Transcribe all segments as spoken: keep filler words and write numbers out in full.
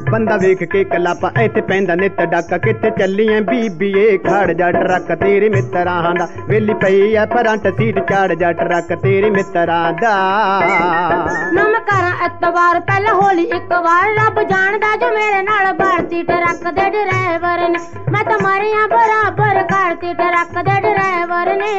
ਬੰਦਾ ਵੇਖ ਕੇ ਕਲਾਪਾ ਇੱਥੇ ਪੈਂਦਾ ਨਿੱਤ ਡਾਕਾ ਕਿੱਥੇ ਚੱਲੀਆਂ ਬੀਬੀਏ ਖੜ ਜਾ ਟਰੱਕ ਤੇਰੇ ਮਿੱਤਰਾਂ ਦਾ ਵੇਲੀ ਪਈ ਐ ਫਰੰਟ ਸੀਟ ਚਾੜ ਜਾ ਟਰੱਕ ਤੇਰੇ ਮਿੱਤਰਾਂ ਦਾ ਨਾ ਮੈਂ ਕਰਾਂ ਐਤਵਾਰ ਪਹਿਲਾਂ ਹੋਲੀ ਇੱਕ ਵਾਰ ਰੱਬ ਜਾਣਦਾ ਜੋ ਮੇਰੇ ਨਾਲ ਭਾਰਤੀ ਟਰੱਕ ਦੇ ਡਰਾਈਵਰ ਨੇ ਮੈਂ ਤਾਂ ਮਾਰਿਆ ਬਰਾਬਰ ਕਰਤੀ ਟਰੱਕ ਦੇ ਡਰਾਈਵਰ ਨੇ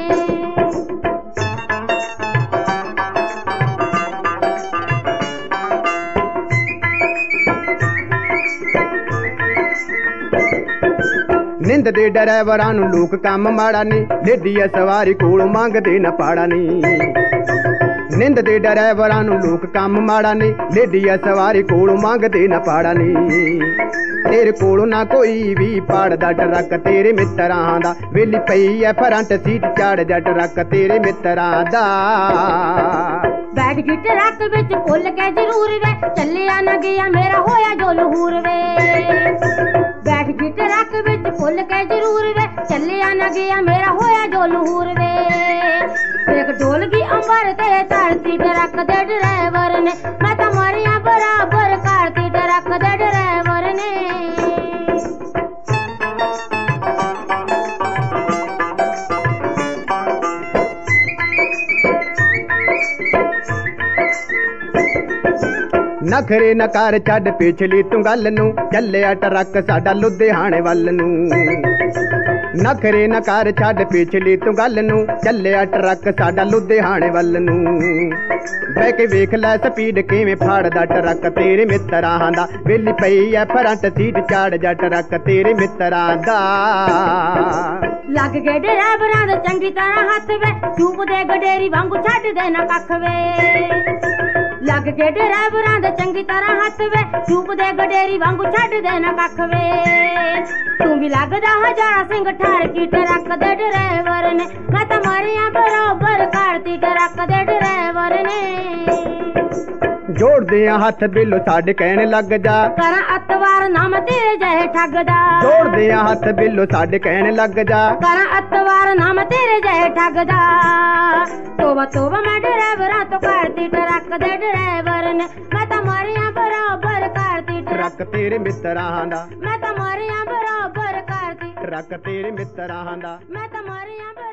ਨਿੰਦ ਦੇ ਡਰਾਈਵਰਾਂ ਨੂੰ ਲੋਕ ਕੰਮ ਮਾੜਾ ਨੀ ਲੇਡੀ ਐ ਸਵਾਰੀ ਕੋਲੋਂ ਮੰਗਦੇ ਨਾ ਪਾੜਾ ਨੀ ਨਿੰਦ ਦੇ ਡਰਾਈਵਰਾਂ ਨੂੰ ਲੋਕ ਕੰਮ ਮਾੜਾ ਨੀ ਲੇਡੀ ਐ ਸਵਾਰੀ ਕੋਲੋਂ ਮੰਗਦੇ ਨਾ ਪਾੜਾ ਨੀ ਤੇਰੇ ਕੋਲੋਂ ਨਾ ਕੋਈ ਵੀ ਪਾੜਦਾ ਟਰੱਕ ਤੇਰੇ ਮਿੱਤਰਾਂ ਦਾ ਵੇਲੀ ਪਈ ਐ ਫਰੰਟ ਸੀਟ ਚਾੜ ਜਾ ਟਰੱਕ ਤੇਰੇ ਮਿੱਤਰਾਂ ਦਾ ਬੈਠ ਗਈ ਟਰੱਕ ਵਿੱਚ ਭੁੱਲ ਕੇ ਜ਼ਰੂਰ ਵੇ ਚੱਲਿਆ ਨਾ ਗਿਆ ਮੇਰਾ ਹੋਇਆ ਜੋ ਲਹੂਰ ਵੇ ਬੈਠ ਗਈ ਟਰੱਕ ਵਿੱਚ ਭੁੱਲ ਕੇ ਜ਼ਰੂਰ ਵੇ ਚੱਲਿਆ ਨਾ ਗਿਆ ਮੇਰਾ ਹੋਇਆ ਜੋ ਲਹੂਰ ਵੇ ਇੱਕ ਡੋਲ ਗਈ ਅੰਬਰ ਤੇ ਧਰਤੀ ਟਰੱਕ ਦੇ ਡਰਾਈਵਰ ਨੇ ਮੈਂ ਤਾਂ ਮਾਰਿਆ ਬਰਾਬਰ ਕਰਤੀ ਟਰੱਕ ਦੇ ਡਰਾਈਵਰ ਨੇ ਨਖਰੇ ਨਕਾਰ ਛੱਡ ਪਿਛਲੀ ਤੂੰ ਗੱਲ ਨੂੰ ਚੱਲਿਆ ਟਰੱਕ ਸਾਡਾ ਲੁਧਿਆਣੇ ਵੱਲ ਨੂੰ ਨਖਰੇ ਨਕਾਰ ਛੱਡ ਪਿਛਲੀ ਤੂੰ ਗੱਲ ਨੂੰ ਚੱਲਿਆ ਟਰੱਕ ਸਾਡਾ ਲੁਧਿਆਣੇ ਵੱਲ ਨੂੰ ਬਹਿ ਕੇ ਵੇਖ ਲੈ ਸਪੀਡ ਕਿਵੇਂ ਫਾੜਦਾ ਟਰੱਕ ਤੇਰੇ ਮਿੱਤਰਾਂ ਦਾ ਵੇਲੀ ਪਈ ਐ ਫਰੰਟ ਸੀਟ ਚਾੜ ਜਾ ਟਰੱਕ ਤੇਰੇ ਮਿੱਤਰਾਂ ਦਾ ਲੱਗ ਗਏ ਡਰਾਈਵਰਾਂ ਦੇ ਚੰਗੀ ਤਰ੍ਹਾਂ ਹੱਥ ਵੇ ਚੂਪ ਦੇ ਗਡੇਰੀ ਵਾਂਗੂ ਛੱਡ ਦੇ ਨਾ ਕੱਖ ਵੇ ਲੱਗ ਗਏ ਡਰਾਈਵਰਾਂ ਦੇ ਚੰਗੀ ਤਰ੍ਹਾਂ ਹੱਥ ਵੇ ਚੂਪ ਦੇ ਗਡੇਰੀ ਵਾਂਗੂ ਛੱਡ ਦੇ ਨਾ ਕੱਖ ਵੇ ਤੂੰ ਵੀ ਲੱਗਦਾ ਹਜ਼ਾਰਾ ਸਿੰਘ ਠਾਰ ਕੀ ਟਰੱਕ ਦੇ ਡਰਾਈਵਰ ਨੇ ਮੈਂ ਤਾਂ ਮਾਰਿਆ ਬਰਾਬਰ ਕਰਤੀ ਟਰੱਕ ਦੇ ਡਰਾਈਵਰ ਨੇ ਜੋੜਦੇ ਆ ਹੱਥ ਬਿੱਲੋ ਸਾਡੇ ਕਹਿਣ ਲੱਗ ਜਾ ਕਰਾਂ ਅਤਵਾਰ ਨਾਮ ਤੇਰੇ ਜਿਹੇ ਠੱਗਦਾ ਜੋੜਦੇ ਆ ਹੱਥ ਬਿੱਲੋ ਸਾਡੇ ਕਹਿਣ ਲੱਗ ਜਾ ਕਰਾਂ ਅਤਵਾਰ ਨਾਮ ਤੇਰੇ ਜਿਹੇ ਠੱਗਦਾ ਤੋਬਾ ਤੋਬਾ ਮੈਂ ਡਰਾਈਵਰਾਂ ਤੋਂ ਕਰਤੀ ਟਰੱਕ ਦੇ ਡਰਾਈਵਰ ਨੇ ਮੈਂ ਤਾਂ ਮਾਰਿਆ ਬਰਾਬਰ ਕਰਤੀ ਟਰੱਕ ਤੇਰੇ ਮਿੱਤਰਾਂ ਦਾ ਮੈਂ ਤਾਂ ਮਾਰਿਆ ਬਰਾਬਰ ਕਰਤੀ ਟਰੱਕ ਤੇਰੇ ਮਿੱਤਰਾਂ ਦਾ ਮੈਂ ਤਾਂ ਮਾਰਿਆ